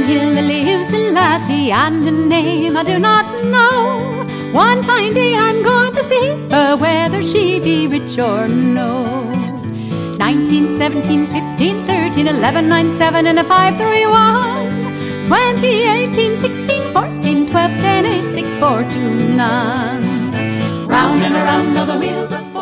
hill lives a lassie, and her name I do not know. One fine day I'm going to see her, whether she be rich or no. 19, 17, 15, 13, 11, 9, 7, and a 5, 3, 1. 20, 18, 16, 14, 12, 10, 8, 6, 4, 2, none. Round and around all the wheels